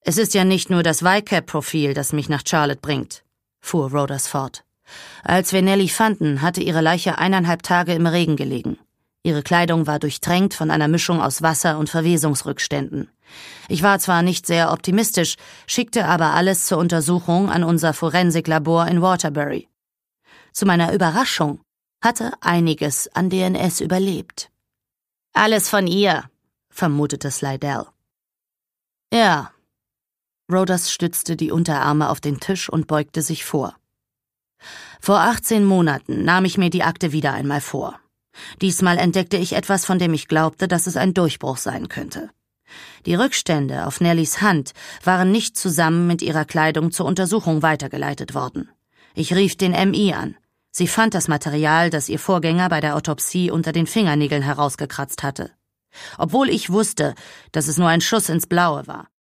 »Es ist ja nicht nur das YCAP-Profil, das mich nach Charlotte bringt«, fuhr Roders fort. »Als wir Nellie fanden, hatte ihre Leiche 1,5 Tage im Regen gelegen. Ihre Kleidung war durchtränkt von einer Mischung aus Wasser und Verwesungsrückständen. Ich war zwar nicht sehr optimistisch, schickte aber alles zur Untersuchung an unser Forensiklabor in Waterbury. Zu meiner Überraschung hatte einiges an DNS überlebt.« »Alles von ihr«, vermutete Slidell. »Ja.« Roders stützte die Unterarme auf den Tisch und beugte sich vor. »Vor 18 Monaten nahm ich mir die Akte wieder einmal vor. Diesmal entdeckte ich etwas, von dem ich glaubte, dass es ein Durchbruch sein könnte. Die Rückstände auf Nellies Hand waren nicht zusammen mit ihrer Kleidung zur Untersuchung weitergeleitet worden. Ich rief den MI an. Sie fand das Material, das ihr Vorgänger bei der Autopsie unter den Fingernägeln herausgekratzt hatte. Obwohl ich wusste, dass es nur ein Schuss ins Blaue war.